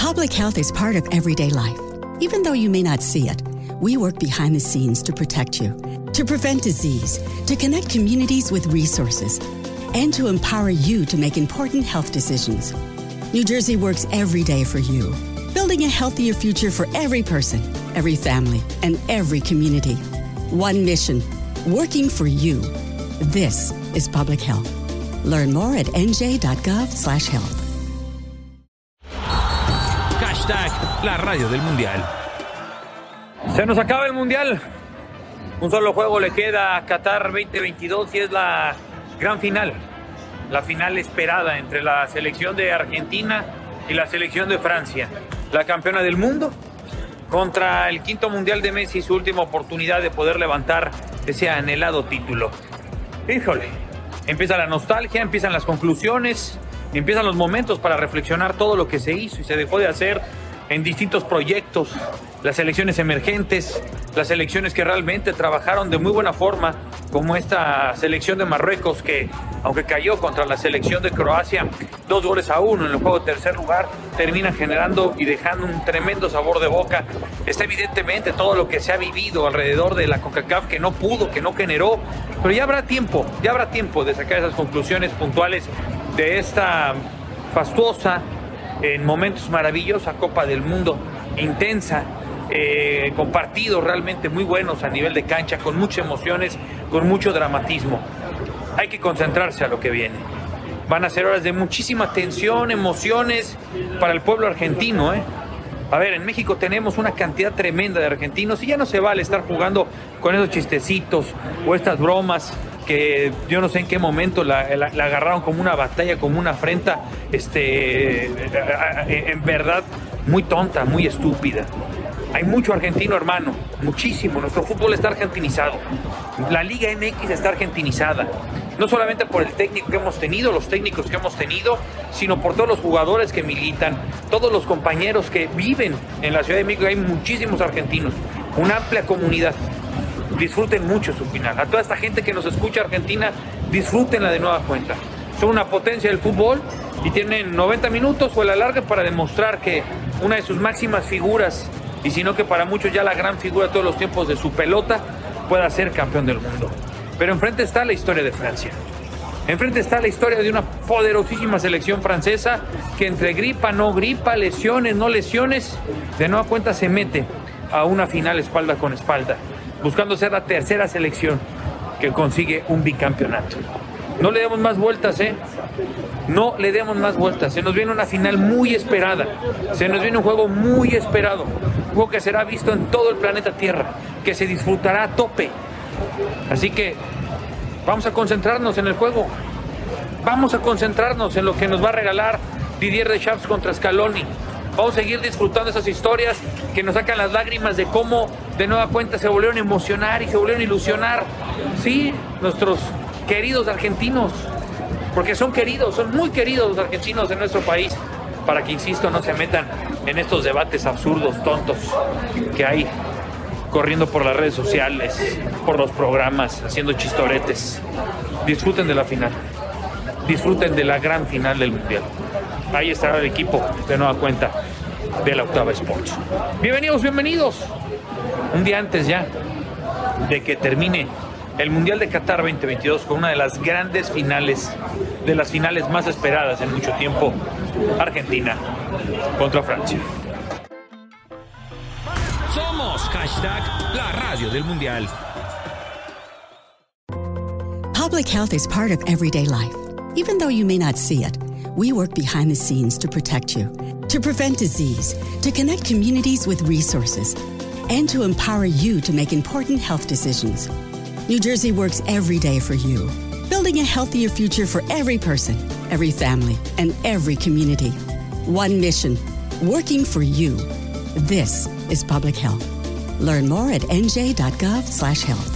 Public health is part of everyday life. Even though you may not see it, we work behind the scenes to protect you, to prevent disease, to connect communities with resources, and to empower you to make important health decisions. New Jersey works every day for you, building a healthier future for every person, every family, and every community. One mission, working for you. This is public health. Learn more at nj.gov/health. Hashtag la radio del Mundial. Se nos acaba el Mundial. Un solo juego le queda a Qatar 2022 y es la gran final. La final esperada entre la selección de Argentina y la selección de Francia. La campeona del mundo contra el quinto Mundial de Messi, su última oportunidad de poder levantar ese anhelado título. Híjole, empieza la nostalgia, empiezan las conclusiones, empiezan los momentos para reflexionar todo lo que se hizo y se dejó de hacer en distintos proyectos, las selecciones emergentes, las selecciones que realmente trabajaron de muy buena forma, como esta selección de Marruecos que, aunque cayó contra la selección de Croacia 2-1 en el juego de tercer lugar, termina generando y dejando un tremendo sabor de boca. Está evidentemente todo lo que se ha vivido alrededor de la CONCACAF que no pudo, que no generó, pero ya habrá tiempo de sacar esas conclusiones puntuales de esta fastuosa, en momentos maravillosa Copa del Mundo, intensa, con partidos realmente muy buenos a nivel de cancha, con muchas emociones, con mucho dramatismo. Hay que concentrarse a lo que viene. Van a ser horas de muchísima tensión, emociones para el pueblo argentino, A ver, en México tenemos una cantidad tremenda de argentinos y ya no se vale estar jugando con esos chistecitos o estas bromas que yo no sé en qué momento la agarraron como una batalla, como una afrenta, en verdad muy tonta, muy estúpida. Hay mucho argentino, hermano, muchísimo. Nuestro fútbol está argentinizado. La Liga MX está argentinizada. No solamente por el técnico que hemos tenido, los técnicos que hemos tenido, sino por todos los jugadores que militan, todos los compañeros que viven en la Ciudad de México. Hay muchísimos argentinos, una amplia comunidad. Disfruten mucho su final. A toda esta gente que nos escucha Argentina, disfrútenla de nueva cuenta. Son una potencia del fútbol y tienen 90 minutos o el alargue para demostrar que una de sus máximas figuras, y si no que para muchos ya la gran figura de todos los tiempos de su pelota, pueda ser campeón del mundo. Pero enfrente está la historia de Francia. Enfrente está la historia de una poderosísima selección francesa que entre gripa, no gripa, lesiones, no lesiones, de nueva cuenta se mete a una final espalda con espalda, buscando ser la tercera selección que consigue un bicampeonato. No le demos más vueltas, No le demos más vueltas. Se nos viene una final muy esperada. Se nos viene un juego muy esperado. Un juego que será visto en todo el planeta Tierra, que se disfrutará a tope. Así que vamos a concentrarnos en el juego. Vamos a concentrarnos en lo que nos va a regalar Didier Deschamps contra Scaloni. Vamos a seguir disfrutando esas historias que nos sacan las lágrimas de cómo de nueva cuenta se volvieron a emocionar y se volvieron a ilusionar. Sí, nuestros queridos argentinos, porque son queridos, son muy queridos los argentinos en nuestro país, para que, insisto, no se metan en estos debates absurdos, tontos que hay corriendo por las redes sociales, por los programas, haciendo chistoretes. Disfruten de la final, disfruten de la gran final del Mundial. Ahí estará el equipo de nueva cuenta de la Octava Sports. Bienvenidos. Un día antes ya de que termine el Mundial de Qatar 2022 con una de las grandes finales, de las finales más esperadas en mucho tiempo, Argentina contra Francia. Somos hashtag la radio del Mundial. Public health is part of everyday life. Even though you may not see it, we work behind the scenes to protect you, to prevent disease, to connect communities with resources, and to empower you to make important health decisions. New Jersey works every day for you, building a healthier future for every person, every family, and every community. One mission, working for you. This is public health. Learn more at nj.gov/health.